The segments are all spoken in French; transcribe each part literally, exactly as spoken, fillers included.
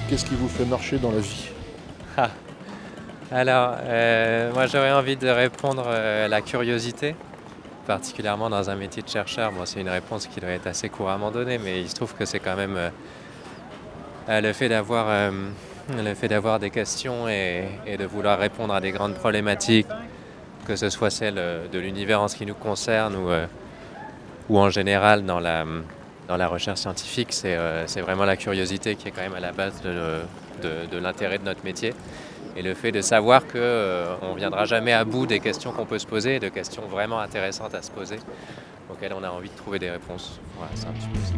qu'est-ce qui vous fait marcher dans la vie? Ah. Alors, euh, moi j'aurais envie de répondre euh, à la curiosité, particulièrement dans un métier de chercheur. Bon, c'est une réponse qui doit être assez couramment donnée, mais il se trouve que c'est quand même euh, le fait d'avoir euh, le fait d'avoir des questions et, et de vouloir répondre à des grandes problématiques, que ce soit celle de l'univers en ce qui nous concerne ou, euh, ou en général dans la, dans la recherche scientifique, c'est, euh, c'est vraiment la curiosité qui est quand même à la base de, de, de l'intérêt de notre métier. Et le fait de savoir qu'on euh, ne viendra jamais à bout des questions qu'on peut se poser, de questions vraiment intéressantes à se poser, auxquelles on a envie de trouver des réponses. Voilà, c'est un petit peu ça.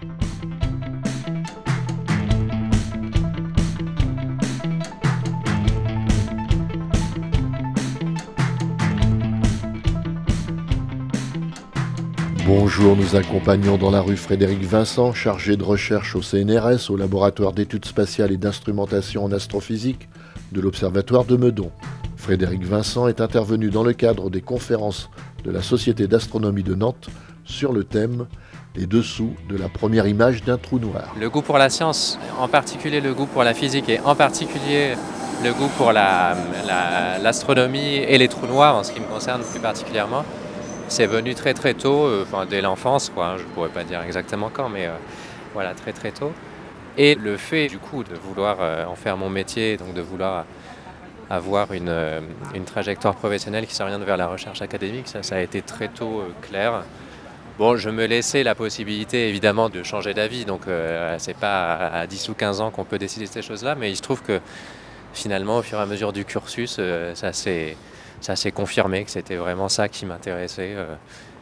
Bonjour, nous accompagnons dans la rue Frédéric Vincent, chargé de recherche au C N R S, au laboratoire d'études spatiales et d'instrumentation en astrophysique de l'Observatoire de Meudon. Frédéric Vincent est intervenu dans le cadre des conférences de la Société d'astronomie de Nantes sur le thème « Les dessous de la première image d'un trou noir ». Le goût pour la science, en particulier le goût pour la physique et en particulier le goût pour la, la, l'astronomie et les trous noirs, en ce qui me concerne plus particulièrement, c'est venu très très tôt, euh, enfin, dès l'enfance, quoi, hein, je ne pourrais pas dire exactement quand, mais euh, voilà, très très tôt. Et le fait du coup de vouloir euh, en faire mon métier, donc de vouloir avoir une, euh, une trajectoire professionnelle qui s'oriente vers la recherche académique, ça, ça a été très tôt euh, clair. Bon, je me laissais la possibilité évidemment de changer d'avis, donc euh, c'est pas à, à dix ou quinze ans qu'on peut décider de ces choses-là, mais il se trouve que finalement au fur et à mesure du cursus, euh, ça s'est... ça s'est confirmé que c'était vraiment ça qui m'intéressait. Euh,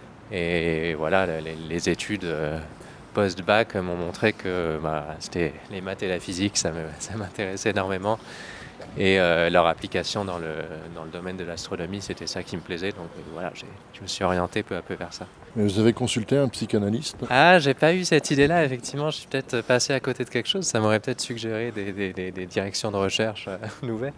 et voilà, les, les études euh, post-bac m'ont montré que bah, c'était les maths et la physique, ça, me, ça m'intéressait énormément. Et euh, leur application dans le, dans le domaine de l'astronomie, c'était ça qui me plaisait. Donc euh, voilà, j'ai, je me suis orienté peu à peu vers ça. Mais vous avez consulté un psychanalyste? Ah, j'ai pas eu cette idée-là, effectivement. Je suis peut-être passé à côté de quelque chose. Ça m'aurait peut-être suggéré des, des, des, des directions de recherche euh, nouvelles.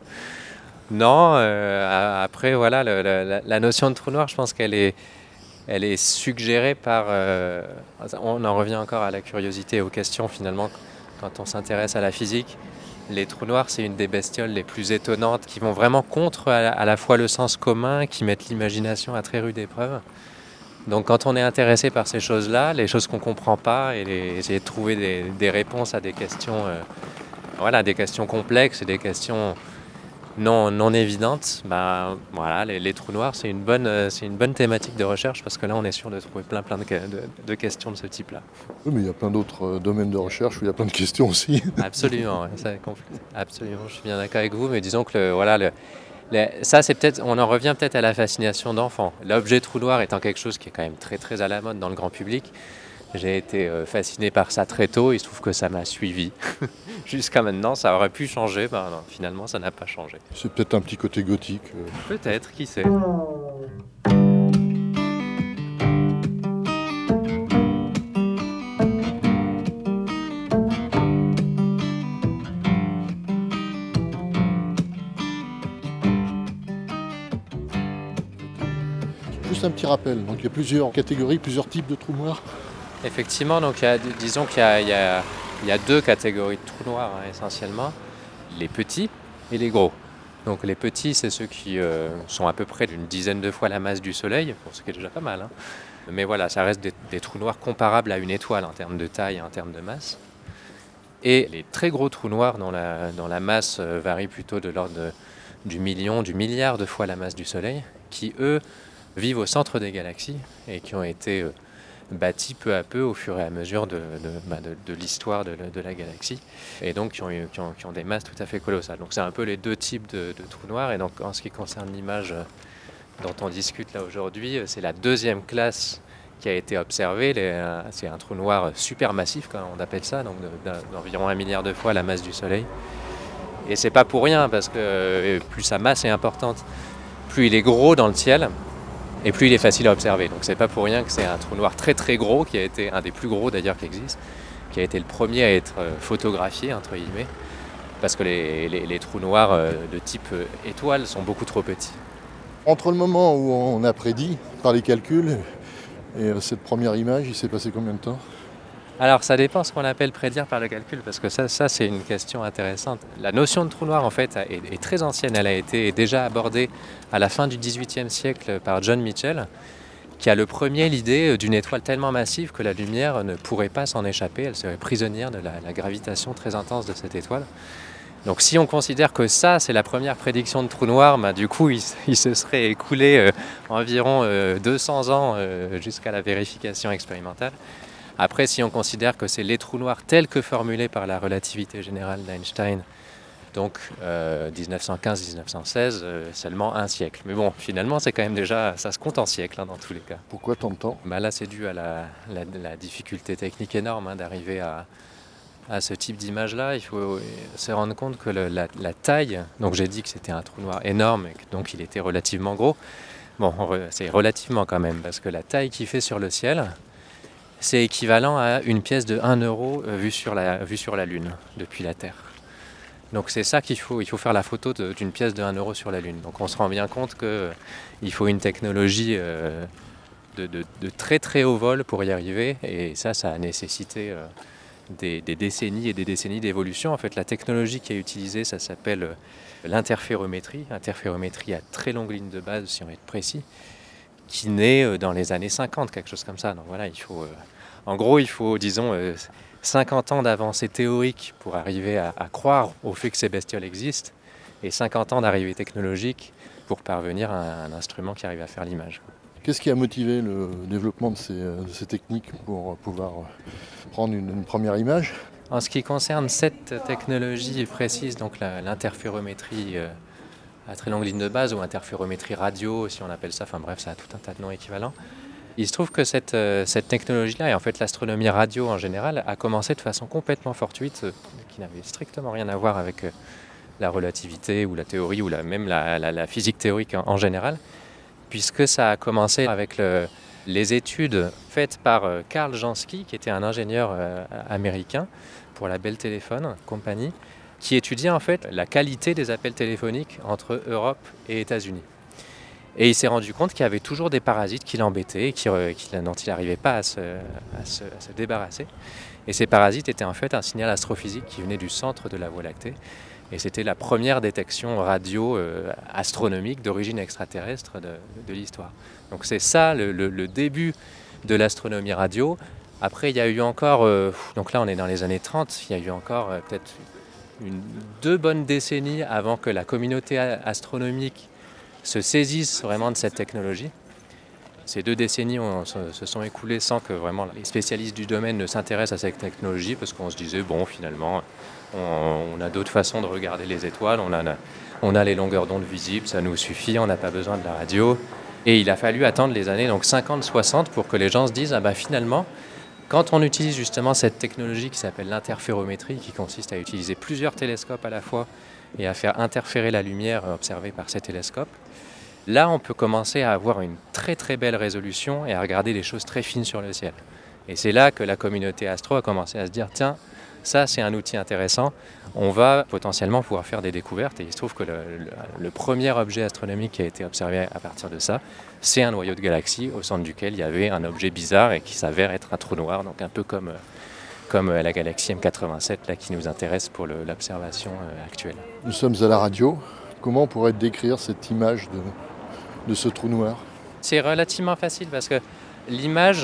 Non, euh, après, voilà, le, la, la notion de trou noir, je pense qu'elle est, elle est suggérée par... Euh, on en revient encore à la curiosité et aux questions, finalement, quand on s'intéresse à la physique. Les trous noirs, c'est une des bestioles les plus étonnantes, qui vont vraiment contre à la, à la fois le sens commun, qui mettent l'imagination à très rude épreuve. Donc quand on est intéressé par ces choses-là, les choses qu'on ne comprend pas, et les, essayer de trouver des, des réponses à des questions, euh, voilà, des questions complexes et des questions... non, non évidente, bah, voilà, les, les trous noirs, c'est une, bonne, euh, c'est une bonne thématique de recherche parce que là, on est sûr de trouver plein, plein de, de, de questions de ce type-là. Oui, mais il y a plein d'autres euh, domaines de recherche où il y a plein de questions aussi. Absolument, ouais, ça, absolument, je suis bien d'accord avec vous, mais disons que le, voilà, le, le, ça, c'est peut-être, on en revient peut-être à la fascination d'enfant. L'objet trou noir étant quelque chose qui est quand même très, très à la mode dans le grand public. J'ai été euh, fasciné par ça très tôt, il se trouve que ça m'a suivi. Jusqu'à maintenant, ça aurait pu changer, ben non, finalement ça n'a pas changé. C'est peut-être un petit côté gothique. Euh. Peut-être, qui sait. Juste un petit rappel, donc il y a plusieurs catégories, plusieurs types de trous noirs. Effectivement, donc il y a, disons qu'il y a, il y, a, il y a deux catégories de trous noirs hein, essentiellement, les petits et les gros. Donc les petits, c'est ceux qui euh, sont à peu près d'une dizaine de fois la masse du Soleil, pour ce qui est déjà pas mal. Hein. Mais voilà, ça reste des, des trous noirs comparables à une étoile en termes de taille et en termes de masse. Et les très gros trous noirs dont la, dont la masse euh, varie plutôt de l'ordre de, du million, du milliard de fois la masse du Soleil, qui eux vivent au centre des galaxies et qui ont été... Euh, bâtis peu à peu au fur et à mesure de, de, bah de, de l'histoire de, de la galaxie et donc qui ont, qui, ont, qui ont des masses tout à fait colossales. Donc c'est un peu les deux types de, de trous noirs et donc en ce qui concerne l'image dont on discute là aujourd'hui, c'est la deuxième classe qui a été observée. Les, c'est un trou noir supermassif, comme on appelle ça, donc d'environ un milliard de fois la masse du Soleil. Et c'est pas pour rien parce que plus sa masse est importante, plus il est gros dans le ciel. Et plus il est facile à observer. Donc c'est pas pour rien que c'est un trou noir très très gros, qui a été un des plus gros d'ailleurs qui existe, qui a été le premier à être photographié, entre guillemets, parce que les, les, les trous noirs de type étoile sont beaucoup trop petits. Entre le moment où on a prédit par les calculs et cette première image, il s'est passé combien de temps ? Alors ça dépend ce qu'on appelle prédire par le calcul, parce que ça, ça c'est une question intéressante. La notion de trou noir en fait est, est très ancienne, elle a été déjà abordée à la fin du dix-huitième siècle par John Michell, qui a le premier l'idée d'une étoile tellement massive que la lumière ne pourrait pas s'en échapper, elle serait prisonnière de la, la gravitation très intense de cette étoile. Donc si on considère que ça, c'est la première prédiction de trou noir, bah, du coup, il, il se serait écoulé euh, environ euh, deux cents ans euh, jusqu'à la vérification expérimentale. Après, si on considère que c'est les trous noirs tels que formulés par la relativité générale d'Einstein, donc euh, dix-neuf cent quinze dix-neuf cent seize, euh, seulement un siècle. Mais bon, finalement, c'est quand même déjà, ça se compte en siècles hein, dans tous les cas. Pourquoi tant de temps ? Bah là, c'est dû à la, la, la difficulté technique énorme hein, d'arriver à... à ce type d'image-là, il faut se rendre compte que le, la, la taille, donc j'ai dit que c'était un trou noir énorme et que donc il était relativement gros, bon c'est relativement quand même, parce que la taille qu'il fait sur le ciel, c'est équivalent à une pièce de un euro vue sur la, vue sur la Lune, depuis la Terre. Donc c'est ça qu'il faut, il faut faire la photo de, d'une pièce de un euro sur la Lune. Donc on se rend bien compte qu'il faut une technologie euh, de, de, de très très haut vol pour y arriver, et ça, ça a nécessité... Euh, Des, des décennies et des décennies d'évolution. En fait, la technologie qui est utilisée, ça s'appelle l'interférométrie, interférométrie à très longue ligne de base, si on veut être précis, qui naît dans les années cinquante, quelque chose comme ça. Donc voilà, il faut, euh, en gros, il faut, disons, euh, cinquante ans d'avancée théorique pour arriver à, à croire au fait que ces bestioles existent, et cinquante ans d'arrivée technologique pour parvenir à un instrument qui arrive à faire l'image. Qu'est-ce qui a motivé le développement de ces, de ces techniques pour pouvoir prendre une, une première image ? En ce qui concerne cette technologie précise, donc la, l'interférométrie euh, à très longue ligne de base, ou interférométrie radio, si on appelle ça, enfin bref, ça a tout un tas de noms équivalents. Il se trouve que cette, euh, cette technologie-là, et en fait l'astronomie radio en général, a commencé de façon complètement fortuite, euh, qui n'avait strictement rien à voir avec euh, la relativité, ou la théorie, ou la, même la, la, la physique théorique en, en général, puisque ça a commencé avec le, les études faites par euh, Karl Jansky, qui était un ingénieur euh, américain pour la Bell Telephone Company, qui étudiait en fait la qualité des appels téléphoniques entre Europe et États-Unis. Et il s'est rendu compte qu'il y avait toujours des parasites qui l'embêtaient, et qui, euh, qui, dont il n'arrivait pas à se, à, se, à se débarrasser. Et ces parasites étaient en fait un signal astrophysique qui venait du centre de la Voie lactée. Et c'était la première détection radio euh, astronomique d'origine extraterrestre de, de l'histoire. Donc c'est ça le, le, le début de l'astronomie radio. Après, il y a eu encore, euh, donc là on est dans les années trente, il y a eu encore euh, peut-être une, deux bonnes décennies avant que la communauté astronomique se saisisse vraiment de cette technologie. Ces deux décennies on, se, se sont écoulées sans que vraiment les spécialistes du domaine ne s'intéressent à cette technologie, parce qu'on se disait, bon, finalement, on, on a d'autres façons de regarder les étoiles, on a, on a les longueurs d'onde visibles, ça nous suffit, on n'a pas besoin de la radio. Et il a fallu attendre les années donc cinquante soixante pour que les gens se disent, ah ben finalement, quand on utilise justement cette technologie qui s'appelle l'interférométrie, qui consiste à utiliser plusieurs télescopes à la fois et à faire interférer la lumière observée par ces télescopes, là, on peut commencer à avoir une très très belle résolution et à regarder des choses très fines sur le ciel. Et c'est là que la communauté astro a commencé à se dire, tiens, ça c'est un outil intéressant, on va potentiellement pouvoir faire des découvertes. Et il se trouve que le, le, le premier objet astronomique qui a été observé à partir de ça, c'est un noyau de galaxie au centre duquel il y avait un objet bizarre et qui s'avère être un trou noir, donc un peu comme, comme la galaxie M quatre-vingt-sept là, qui nous intéresse pour le, l'observation actuelle. Nous sommes à la radio, comment on pourrait décrire cette image de... de ce trou noir? C'est relativement facile parce que l'image,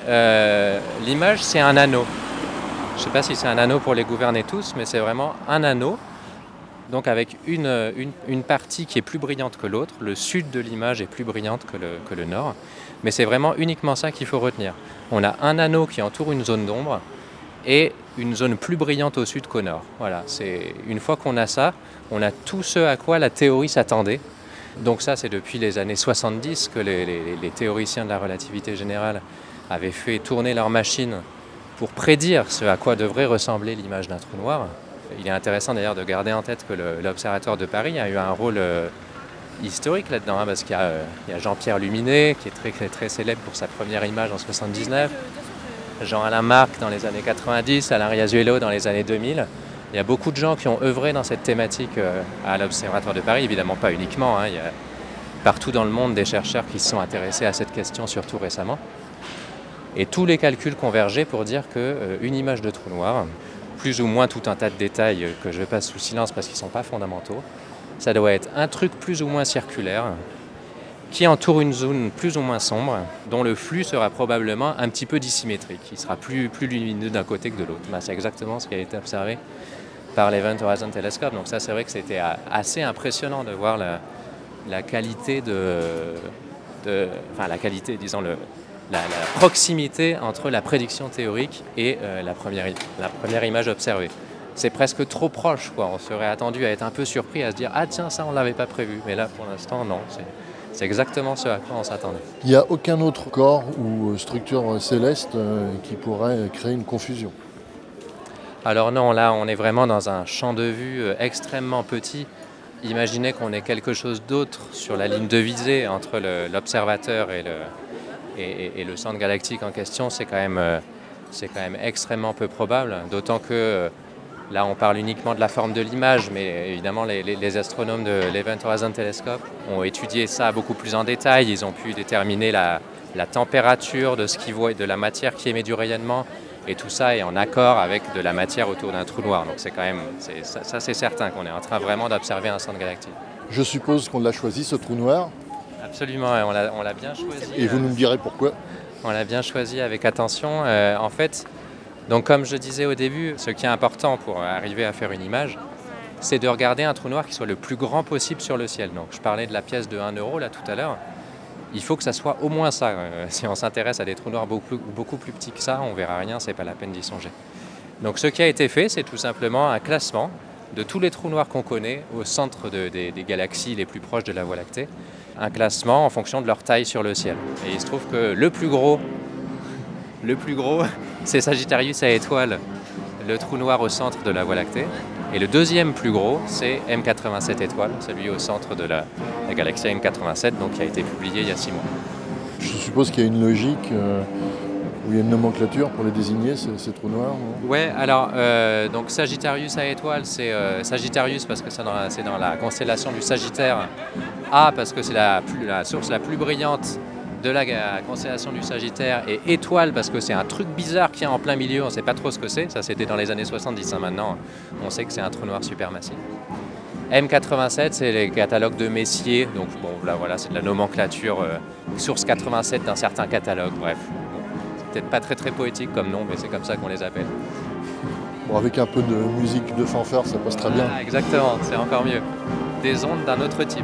euh, l'image c'est un anneau. Je ne sais pas si c'est un anneau pour les gouverner tous, mais c'est vraiment un anneau, donc avec une, une, une partie qui est plus brillante que l'autre. Le sud de l'image est plus brillante que le, que le nord, mais c'est vraiment uniquement ça qu'il faut retenir. On a un anneau qui entoure une zone d'ombre et une zone plus brillante au sud qu'au nord. Voilà, c'est, une fois qu'on a ça, on a tout ce à quoi la théorie s'attendait. Donc ça, c'est depuis les années soixante-dix que les, les, les théoriciens de la relativité générale avaient fait tourner leurs machines pour prédire ce à quoi devrait ressembler l'image d'un trou noir. Il est intéressant d'ailleurs de garder en tête que le, l'Observatoire de Paris a eu un rôle euh, historique là-dedans, hein, parce qu'il y a, euh, il y a Jean-Pierre Luminet, qui est très, très, très célèbre pour sa première image en soixante-dix-neuf, Jean-Alain Marc dans les années quatre-vingt-dix, Alain Riazuelo dans les années deux mille. Il y a beaucoup de gens qui ont œuvré dans cette thématique euh, à l'Observatoire de Paris, évidemment pas uniquement, hein, il y a partout dans le monde des chercheurs qui se sont intéressés à cette question, surtout récemment. Et tous les calculs convergeaient pour dire qu'une euh, image de trou noir, plus ou moins tout un tas de détails que je passe sous silence parce qu'ils ne sont pas fondamentaux, ça doit être un truc plus ou moins circulaire, qui entoure une zone plus ou moins sombre, dont le flux sera probablement un petit peu dissymétrique. Il sera plus, plus lumineux d'un côté que de l'autre. Ben, c'est exactement ce qui a été observé par l'Event Horizon Telescope. Donc ça, c'est vrai que c'était assez impressionnant de voir la, la qualité de, de... Enfin, la qualité, disons, le, la, la proximité entre la prédiction théorique et euh, la, première, la première image observée. C'est presque trop proche, quoi. On serait attendu à être un peu surpris, à se dire « Ah tiens, ça, on ne l'avait pas prévu ». Mais là, pour l'instant, non. C'est... C'est exactement ce à quoi on s'attendait. Il n'y a aucun autre corps ou structure céleste qui pourrait créer une confusion? Alors non, là on est vraiment dans un champ de vue extrêmement petit. Imaginez qu'on ait quelque chose d'autre sur la ligne de visée entre le, l'observateur et le, et, et, et le centre galactique en question, c'est quand même, c'est quand même extrêmement peu probable. D'autant que là on parle uniquement de la forme de l'image, mais évidemment les, les, les astronomes de l'Event Horizon Telescope ont étudié ça beaucoup plus en détail. Ils ont pu déterminer la, la température de, ce qui voit, de la matière qui émet du rayonnement, et tout ça est en accord avec de la matière autour d'un trou noir. Donc c'est quand même, c'est, ça, ça c'est certain qu'on est en train vraiment d'observer un centre galactique. Je suppose qu'on l'a choisi, ce trou noir? Absolument, on l'a, on l'a bien choisi. Et vous nous direz pourquoi? On l'a bien choisi avec attention. Euh, en fait, donc comme je disais au début, ce qui est important pour arriver à faire une image, c'est de regarder un trou noir qui soit le plus grand possible sur le ciel. Donc je parlais de la pièce de un euro là tout à l'heure. Il faut que ça soit au moins ça. Euh, si on s'intéresse à des trous noirs beaucoup, beaucoup plus petits que ça, on ne verra rien, c'est pas la peine d'y songer. Donc ce qui a été fait, c'est tout simplement un classement de tous les trous noirs qu'on connaît au centre de, des, des galaxies les plus proches de la Voie lactée. Un classement en fonction de leur taille sur le ciel. Et il se trouve que le plus gros, le plus gros, c'est Sagittarius à étoile, le trou noir au centre de la Voie lactée. Et le deuxième plus gros, c'est M quatre-vingt-sept étoiles, celui au centre de la, la galaxie M quatre-vingt-sept, donc qui a été publié il y a six mois. Je suppose qu'il y a une logique euh, où il y a une nomenclature pour les désigner, ces, ces trous noirs, non? Ouais, alors euh, donc Sagittarius à étoile, c'est euh, Sagittarius parce que c'est dans, la, c'est dans la constellation du Sagittaire. A parce que c'est la, plus, la source la plus brillante de la, la constellation du Sagittaire, et étoile parce que c'est un truc bizarre qui est en plein milieu, on ne sait pas trop ce que c'est, ça c'était dans les années soixante-dix, hein, maintenant on sait que c'est un trou noir supermassif. M quatre-vingt-sept, c'est les catalogues de Messier, donc bon là voilà, c'est de la nomenclature, euh, source quatre-vingt-sept d'un certain catalogue, bref. Bon, c'est peut-être pas très très poétique comme nom, mais c'est comme ça qu'on les appelle. Bon, avec un peu de musique de fanfare, ça passe très bien. Ah, exactement, c'est encore mieux. Des ondes d'un autre type.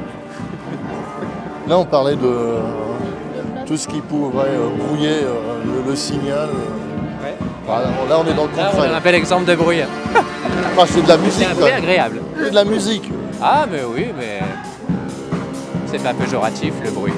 Là on parlait de euh, tout ce qui pourrait euh, brouiller euh, le, le signal. Ouais. Voilà, là on est dans le Là, concret. on a un bel exemple de bruit. Ah, c'est de la musique. C'est un bruit agréable. C'est de la musique. Ah, mais oui, mais c'est pas péjoratif le bruit.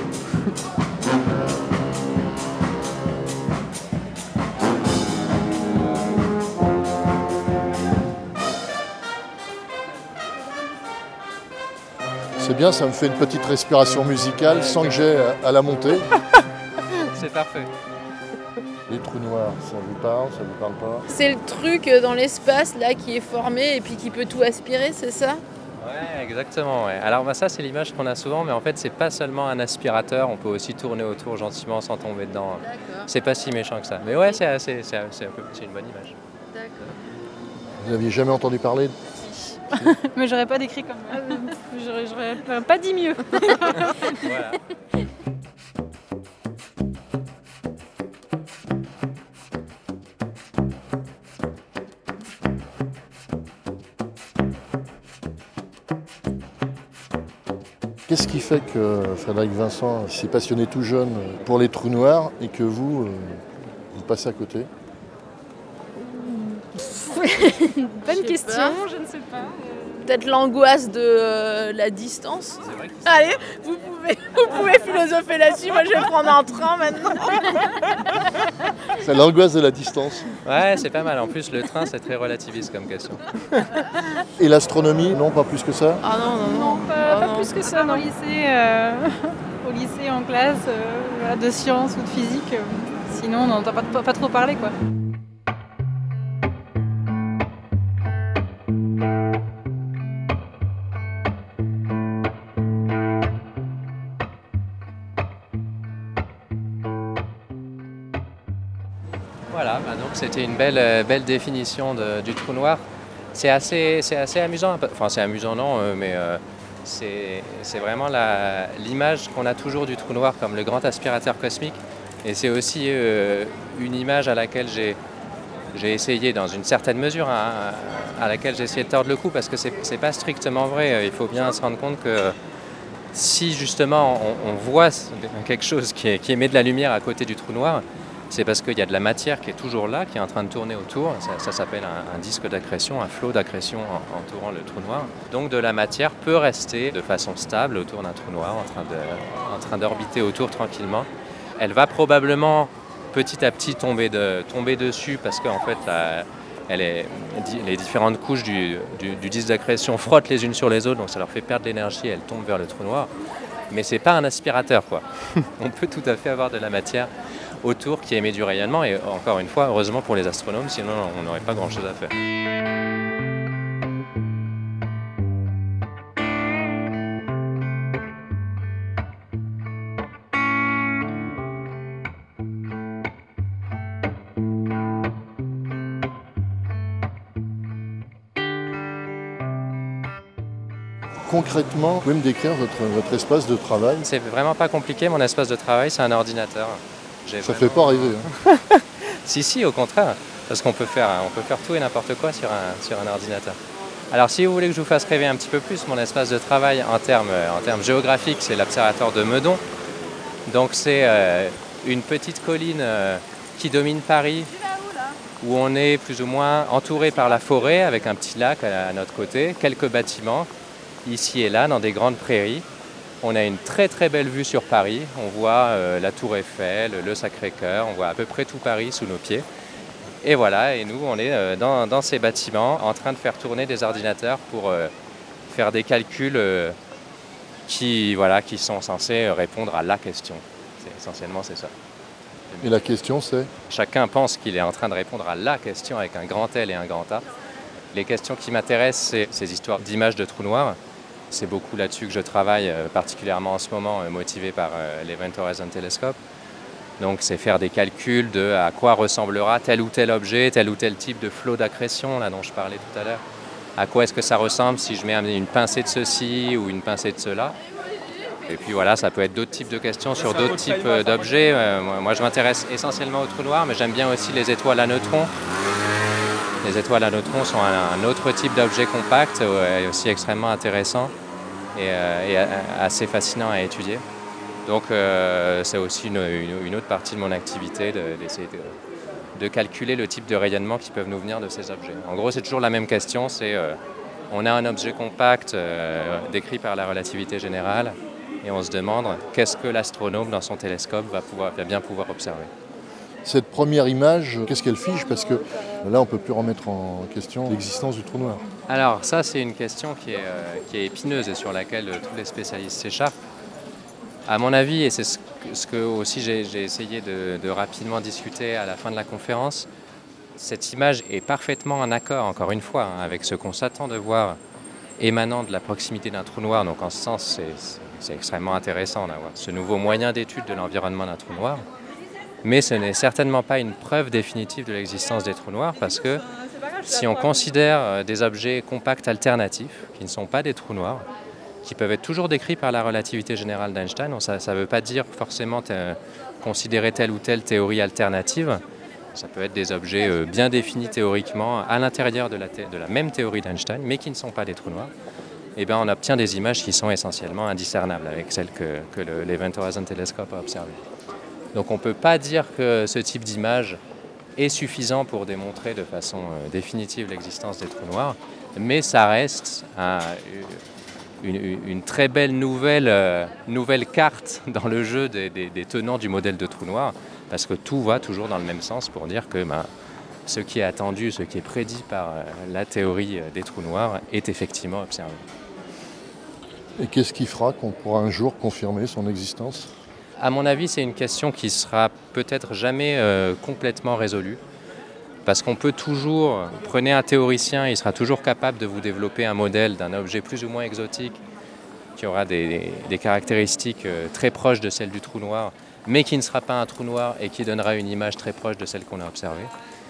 C'est bien, ça me fait une petite respiration musicale sans que j'ai à la montée. C'est parfait. Les trous noirs, ça vous parle, ça vous parle pas? C'est le truc dans l'espace là qui est formé et puis qui peut tout aspirer, c'est ça? Ouais, exactement. Ouais. Alors bah, ça, c'est l'image qu'on a souvent, mais en fait, c'est pas seulement un aspirateur. On peut aussi tourner autour gentiment sans tomber dedans. D'accord. C'est pas si méchant que ça. Mais ouais, c'est, assez, c'est, c'est, un peu, c'est une bonne image. D'accord. Vous n'aviez jamais entendu parler? Mais j'aurais pas décrit comme ça. J'aurais, j'aurais pas dit mieux. Voilà. Qu'est-ce qui fait que Frédéric Vincent s'est passionné tout jeune pour les trous noirs et que vous, euh, vous passez à côté? Bonne Je sais question, pas. je ne sais pas. Peut-être l'angoisse de euh, la distance. C'est vrai que Allez, vous pouvez, vous pouvez philosopher là-dessus, moi je vais prendre un train maintenant. C'est l'angoisse de la distance. Ouais, c'est pas mal. En plus, le train, c'est très relativiste comme question. Et l'astronomie, non, pas plus que ça? Ah non, non, non. Non, pas, Ah pas non. plus que ça. Au lycée, euh, au lycée en classe, euh, voilà, de sciences ou de physique. euh, sinon, on n'entend pas, pas, pas trop parler, quoi. Ah, donc c'était une belle, euh, belle définition de- du trou noir. C'est assez, c'est assez amusant, enfin c'est amusant non, euh, mais euh, c'est c'est vraiment la- l'image qu'on a toujours du trou noir comme le grand aspirateur cosmique. Et c'est aussi euh, une image à laquelle j'ai j'ai essayé, dans une certaine mesure, hein, à laquelle j'ai essayé de tordre le cou, parce que c'est c'est pas strictement vrai. Il faut bien se rendre compte que si justement on, on voit quelque chose qui, est- qui émet de la lumière à côté du trou noir, c'est parce qu'il y a de la matière qui est toujours là, qui est en train de tourner autour. Ça, ça s'appelle un, un disque d'accrétion, un flot d'accrétion en- entourant le trou noir. Donc de la matière peut rester de façon stable autour d'un trou noir, en train de- en train d'orbiter autour tranquillement. Elle va probablement petit à petit tomber, de, tomber dessus, parce qu'en fait la- elle est, les différentes couches du, du- du disque d'accrétion frottent les unes sur les autres, donc ça leur fait perdre l'énergie et elle tombe vers le trou noir. Mais c'est pas un aspirateur, quoi. On peut tout à fait avoir de la matière autour qui émet du rayonnement, et encore une fois, heureusement pour les astronomes, sinon on n'aurait pas grand chose à faire. Concrètement, vous pouvez me décrire votre, votre espace de travail? C'est vraiment pas compliqué, mon espace de travail, c'est un ordinateur. J'ai Ça vraiment- fait pas rêver. Hein. Si, si, au contraire, parce qu'on peut faire, on peut faire tout et n'importe quoi sur un, sur un ordinateur. Alors si vous voulez que je vous fasse rêver un petit peu plus, mon espace de travail en termes, en termes géographiques, c'est l'observatoire de Meudon. Donc c'est euh, une petite colline euh, qui domine Paris, où on est plus ou moins entouré par la forêt, avec un petit lac à, à notre côté, quelques bâtiments, ici et là, dans des grandes prairies. On a une très très belle vue sur Paris. On voit euh, la Tour Eiffel, le Sacré-Cœur, on voit à peu près tout Paris sous nos pieds. Et voilà, et nous, on est euh, dans, dans ces bâtiments en train de faire tourner des ordinateurs pour euh, faire des calculs euh, qui, voilà, qui sont censés répondre à la question. C'est, essentiellement, c'est ça. Et la question c'est? Chacun pense qu'il est en train de répondre à la question avec un grand L et un grand A. Les questions qui m'intéressent, c'est ces histoires d'images de trous noirs. C'est beaucoup là-dessus que je travaille, euh, particulièrement en ce moment, euh, motivé par euh, l'Event Horizon Telescope. Donc c'est faire des calculs de à quoi ressemblera tel ou tel objet, tel ou tel type de flot d'accrétion, là dont je parlais tout à l'heure. À quoi est-ce que ça ressemble si je mets une pincée de ceci ou une pincée de cela. Et puis voilà, ça peut être d'autres types de questions sur d'autres types d'objets. Euh, moi, moi, je m'intéresse essentiellement aux trous noirs, mais j'aime bien aussi les étoiles à neutrons. Les étoiles à neutrons sont un, un autre type d'objet compact, euh, aussi extrêmement intéressant et, euh, et a- assez fascinant à étudier. Donc euh, c'est aussi une, une- une autre partie de mon activité de- d'essayer de, de calculer le type de rayonnement qui peuvent nous venir de ces objets. En gros, c'est toujours la même question, c'est euh, on a un objet compact euh, décrit par la relativité générale et on se demande qu'est-ce que l'astronome dans son télescope va, pouvoir, va bien pouvoir observer. Cette première image, qu'est-ce qu'elle fige? Parce que là, on ne peut plus remettre en question l'existence du trou noir. Alors ça, c'est une question qui est, euh, qui est épineuse et sur laquelle euh, tous les spécialistes s'écharpent. À mon avis, et c'est ce que, ce que aussi j'ai, j'ai essayé de, de rapidement discuter à la fin de la conférence, cette image est parfaitement en accord, encore une fois, hein, avec ce qu'on s'attend de voir émanant de la proximité d'un trou noir. Donc en ce sens, c'est, c'est, c'est extrêmement intéressant d'avoir ce nouveau moyen d'étude de l'environnement d'un trou noir. Mais ce n'est certainement pas une preuve définitive de l'existence des trous noirs, parce que si on considère des objets compacts alternatifs, qui ne sont pas des trous noirs, qui peuvent être toujours décrits par la relativité générale d'Einstein, ça ne veut pas dire forcément te, considérer telle ou telle théorie alternative. Ça peut être des objets euh, bien définis théoriquement à l'intérieur de la, thé- de la même théorie d'Einstein, mais qui ne sont pas des trous noirs. Et bien, on obtient des images qui sont essentiellement indiscernables avec celles que, que le, l'Event Horizon Telescope a observées. Donc on ne peut pas dire que ce type d'image est suffisant pour démontrer de façon euh, définitive l'existence des trous noirs, mais ça reste un, une, une, une très belle nouvelle, euh, nouvelle carte dans le jeu des, des, des tenants du modèle de trou noir, parce que tout va toujours dans le même sens pour dire que ben, ce qui est attendu, ce qui est prédit par euh, la théorie des trous noirs est effectivement observé. Et qu'est-ce qui fera qu'on pourra un jour confirmer son existence? À mon avis, c'est une question qui sera peut-être jamais euh, complètement résolue. Parce qu'on peut toujours, prenez un théoricien, il sera toujours capable de vous développer un modèle d'un objet plus ou moins exotique qui aura des, des, des caractéristiques euh, très proches de celles du trou noir, mais qui ne sera pas un trou noir et qui donnera une image très proche de celle qu'on a observée.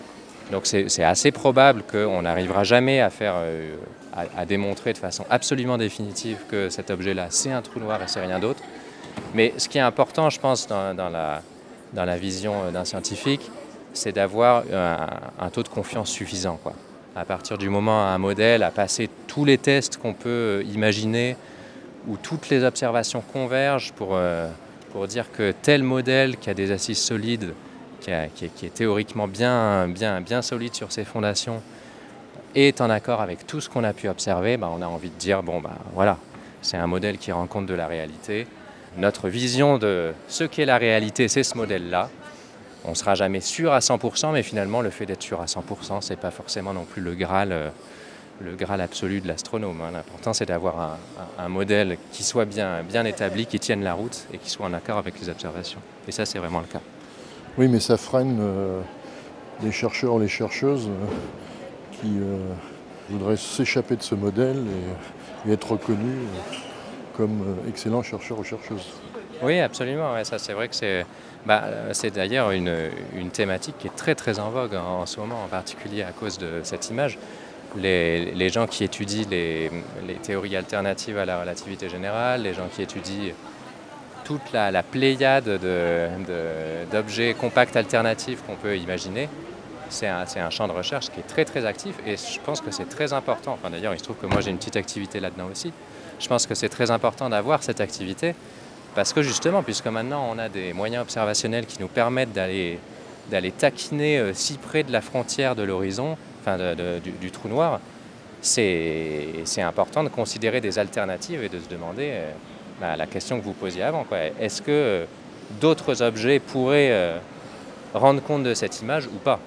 Donc c'est, c'est assez probable qu'on n'arrivera jamais à faire, euh, à, à démontrer de façon absolument définitive que cet objet-là, c'est un trou noir et c'est rien d'autre. Mais ce qui est important, je pense, dans, dans, la, dans la vision d'un scientifique, c'est d'avoir un, un taux de confiance suffisant, quoi. À partir du moment où un modèle a passé tous les tests qu'on peut imaginer, où toutes les observations convergent pour, euh, pour dire que tel modèle qui a des assises solides, qui, a, qui, est, qui est théoriquement bien, bien, bien solide sur ses fondations, est en accord avec tout ce qu'on a pu observer, bah, on a envie de dire, bon, bah, voilà, c'est un modèle qui rend compte de la réalité. Notre vision de ce qu'est la réalité, c'est ce modèle-là. On ne sera jamais sûr à cent pour cent, mais finalement, le fait d'être sûr à cent pour cent, ce n'est pas forcément non plus le Graal, euh, le Graal absolu de l'astronome. Hein. L'important, c'est d'avoir un, un, un modèle qui soit bien, bien établi, qui tienne la route et qui soit en accord avec les observations. Et ça, c'est vraiment le cas. Oui, mais ça freine euh, les chercheurs ou les chercheuses euh, qui euh, voudraient s'échapper de ce modèle et, et être reconnus euh, comme euh, excellents chercheurs ou chercheuses. Oui, absolument. Ouais, ça, c'est vrai que c'est, bah, c'est d'ailleurs une, une thématique qui est très très en vogue en, en ce moment, en particulier à cause de cette image. Les, les gens qui étudient les, les théories alternatives à la relativité générale, les gens qui étudient toute la, la pléiade de, de, d'objets compacts alternatifs qu'on peut imaginer, c'est un, c'est un champ de recherche qui est très très actif et je pense que c'est très important. Enfin, d'ailleurs, il se trouve que moi j'ai une petite activité là-dedans aussi. Je pense que c'est très important d'avoir cette activité. Parce que justement, puisque maintenant on a des moyens observationnels qui nous permettent d'aller, d'aller taquiner euh, si près de la frontière de l'horizon, enfin de, de, du, du trou noir, c'est, c'est important de considérer des alternatives et de se demander euh, bah, la question que vous posiez avant, quoi. Est-ce que euh, d'autres objets pourraient euh, rendre compte de cette image ou pas ?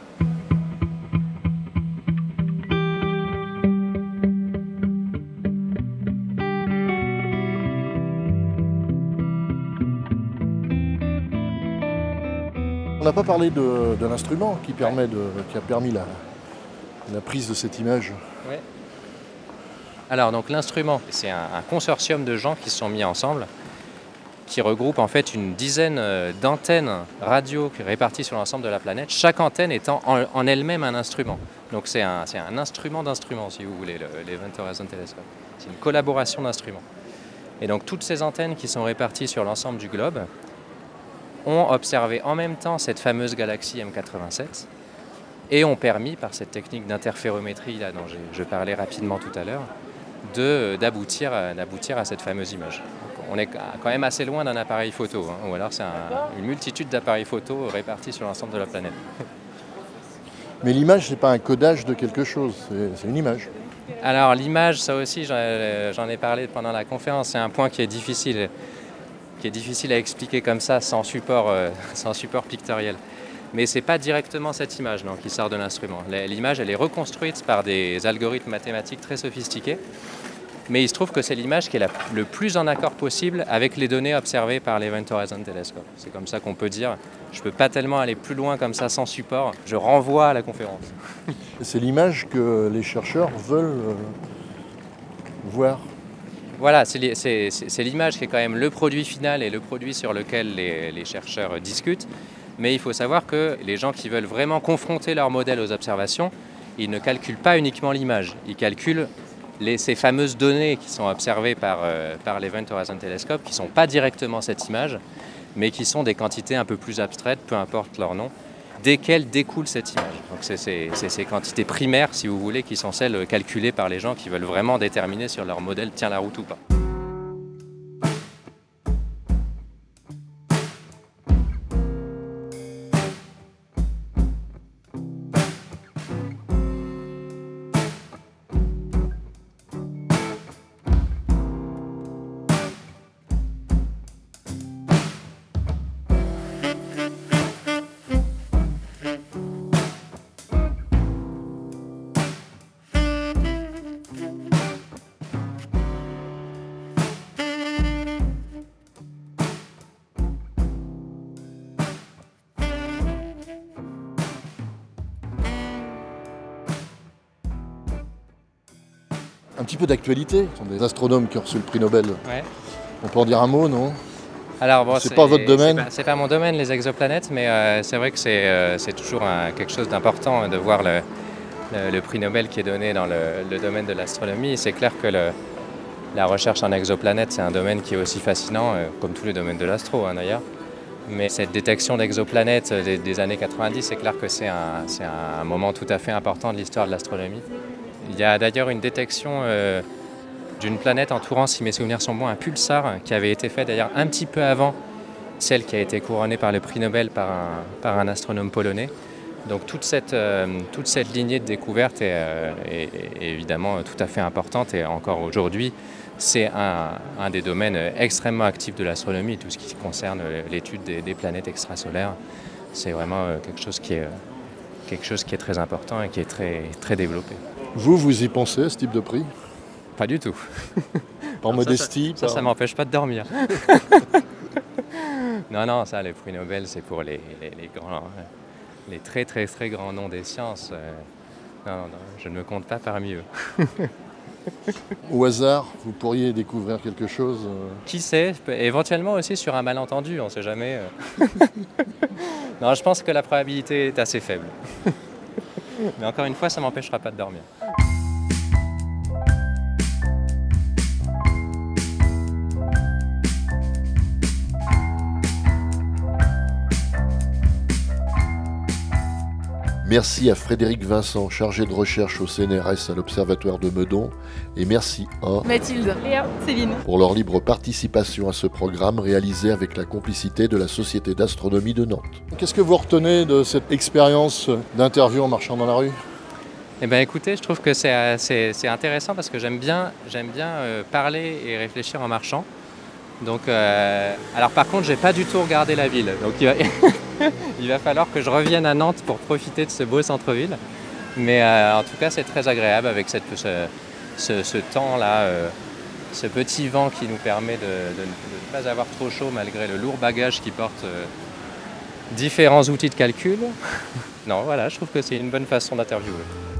On n'a pas parlé de, de l'instrument qui, permet de, qui a permis la, la prise de cette image. Ouais. Alors donc l'instrument, c'est un, un consortium de gens qui se sont mis ensemble, qui regroupe en fait une dizaine d'antennes radio réparties sur l'ensemble de la planète, chaque antenne étant en, en elle-même un instrument. Donc c'est un, c'est un instrument d'instrument, si vous voulez, le, l'Event Horizon Telescope. C'est une collaboration d'instruments. Et donc toutes ces antennes qui sont réparties sur l'ensemble du globe ont observé en même temps cette fameuse galaxie M quatre-vingt-sept et ont permis, par cette technique d'interférométrie là, dont j'ai, je parlais rapidement tout à l'heure, de, d'aboutir, à, d'aboutir à cette fameuse image. Donc on est quand même assez loin d'un appareil photo, hein, ou alors c'est un, une multitude d'appareils photo répartis sur l'ensemble de la planète. Mais l'image, c'est pas un codage de quelque chose, c'est, c'est une image. Alors l'image, ça aussi, j'en, j'en ai parlé pendant la conférence, c'est un point qui est difficile. qui est difficile à expliquer comme ça, sans support, euh, sans support pictoriel. Mais ce n'est pas directement cette image non, qui sort de l'instrument. L'image, elle est reconstruite par des algorithmes mathématiques très sophistiqués, mais il se trouve que c'est l'image qui est la, le plus en accord possible avec les données observées par l'Event Horizon Telescope. C'est comme ça qu'on peut dire, je ne peux pas tellement aller plus loin comme ça sans support, je renvoie à la conférence. C'est l'image que les chercheurs veulent euh, voir. Voilà, c'est, c'est, c'est l'image qui est quand même le produit final et le produit sur lequel les, les chercheurs discutent. Mais il faut savoir que les gens qui veulent vraiment confronter leur modèle aux observations, ils ne calculent pas uniquement l'image. Ils calculent les, ces fameuses données qui sont observées par, euh, par l'Event Horizon Telescope, qui ne sont pas directement cette image, mais qui sont des quantités un peu plus abstraites, peu importe leur nom, desquelles découle cette image. Donc c'est, c'est, c'est ces quantités primaires, si vous voulez, qui sont celles calculées par les gens qui veulent vraiment déterminer si leur modèle tient la route ou pas. Un petit peu d'actualité, ce sont des astronomes qui ont reçu le prix Nobel. Ouais. On peut en dire un mot, non ? Alors bon, C'est pas votre domaine? C'est pas, c'est pas mon domaine, les exoplanètes, mais euh, c'est vrai que c'est euh, c'est toujours un- quelque chose d'important de voir le, le- le prix Nobel qui est donné dans le, le domaine de l'astronomie. C'est clair que le- la recherche en exoplanètes, c'est un domaine qui est aussi fascinant, euh, comme tous les domaines de l'astro hein, d'ailleurs. Mais cette détection d'exoplanètes des, des années quatre-vingt-dix, c'est clair que c'est un, c'est un moment tout à fait important de l'histoire de l'astronomie. Il y a d'ailleurs une détection euh, d'une planète entourant, si mes souvenirs sont bons, un pulsar qui avait été fait d'ailleurs un petit peu avant celle qui a été couronnée par le prix Nobel par un, par un astronome polonais. Donc toute cette, euh, toute cette lignée de découvertes est, euh, est- est évidemment tout à fait importante et encore aujourd'hui, c'est un, un des domaines extrêmement actifs de l'astronomie, tout ce qui concerne l'étude des, des planètes extrasolaires. C'est vraiment euh, quelque chose qui est, euh, quelque chose qui est très important et qui est très, très développé. Vous, vous y pensez à ce type de prix? Pas du tout. Par Non, ça, modestie? Ça, par- ça m'empêche pas de dormir. Non, non, ça, les prix Nobel, c'est pour les, les, les grands, les très, très, très grands noms des sciences. Euh, Non, non, je ne me compte pas parmi eux. Au hasard, vous pourriez découvrir quelque chose euh, Qui sait, peut- éventuellement aussi sur un malentendu, on ne sait jamais. euh. Non, je pense que la probabilité est assez faible. Mais encore une fois, ça ne m'empêchera pas de dormir. Merci à Frédéric Vincent, chargé de recherche au C N R S à l'Observatoire de Meudon, et merci à Mathilde. Léa, Céline. pour leur libre participation à ce programme réalisé avec la complicité de la Société d'astronomie de Nantes. Qu'est-ce que vous retenez de cette expérience d'interview en marchant dans la rue? Eh bien écoutez, je trouve que c'est, euh, c'est, c'est intéressant parce que j'aime bien, j'aime bien euh, parler et réfléchir en marchant. Donc, euh, alors par contre, j'ai pas du tout regardé la ville. Donc il va, il va falloir que je revienne à Nantes pour profiter de ce beau centre-ville. Mais euh, en tout cas, c'est très agréable avec cette, ce, ce- ce temps-là, euh, ce petit vent qui nous permet de, de- de ne pas avoir trop chaud malgré le lourd bagage qui porte euh, différents outils de calcul. Non, voilà, je trouve que c'est une bonne façon d'interviewer.